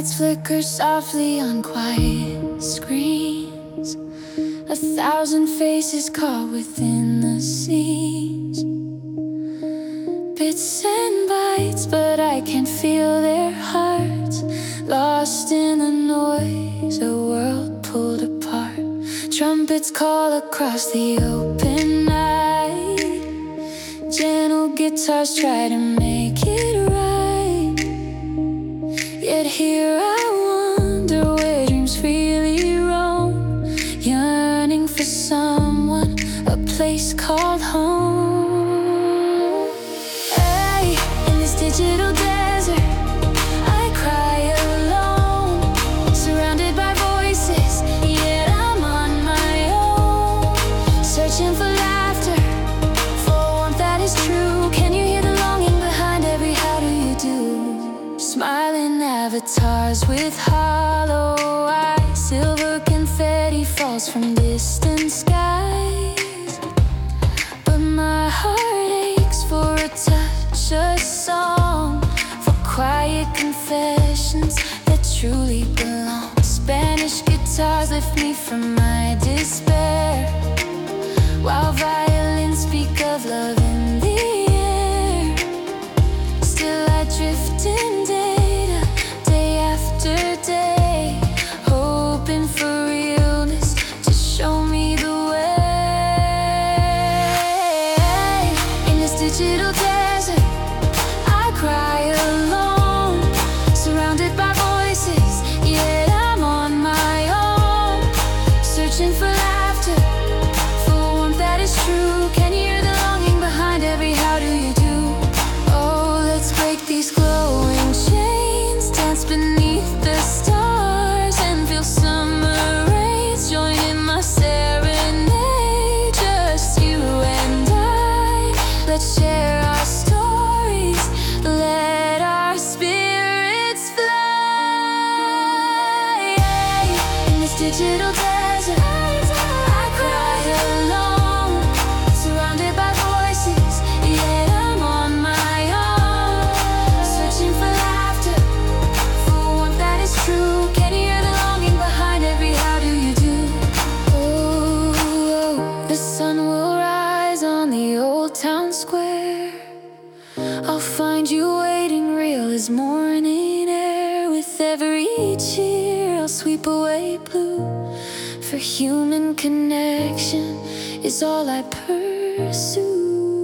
Lights flicker softly on quiet screens. 1,000 faces caught within the scenes. Bits and bytes, but I can feel their hearts. Lost in the noise, a world pulled apart. Trumpets call across the open night. Gentle guitars try to make it right. Yet here I wonder where dreams freely roam, yearning for someone, a place called home. Hey, in this digital desert, I cry alone, surrounded by voices, yet I'm on my own. Searching for laughter, for warmth that is true. Can you hear the longing behind every how do you do? Smiling avatars with hollow eyes. Silver confetti falls from distant skies. But my heart aches for a touch, a song, for quiet confessions that truly belong. Spanish guitars lift me from my despair, while violins speak of love in the air. Still I drift in data, day after day, hoping for realness to show me the way. In this digital desert, I cry alone, surrounded by voices, yet I'm on my own. Searching for laughter, for warmth that is true. Can you hear the longing behind every how do you do? Oh, let's break these glowing chains, dance beneath the stars, and feel summer rays join in my serenade. Just you and I, let's share our stories, let our spirits fly. In this digital desert, I cry alone, surrounded by voices, yet I'm on my own. Searching for laughter, for warmth that is true. Can you hear the longing behind every how do you do? Oh, the sun will rise on the old town square. I'll find you waiting real as morning air. With every cheer I'll sweep away blue, for human connection is all I pursue.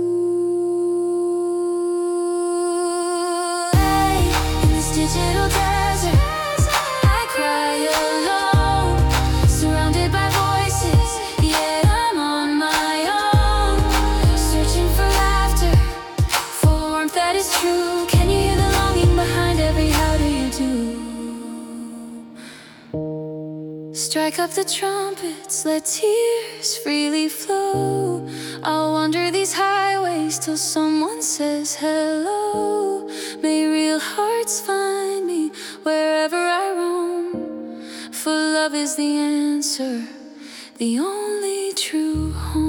Hey, in this digital desert, I cry alone, surrounded by voices, yet I'm on my own. Searching for laughter, for warmth that is true. Can you hear the longing behind every how do you do? Strike up the trumpets, let tears freely flow. I'll wander these highways till someone says hello. May real hearts find me wherever I roam, for love is the answer, the only true home.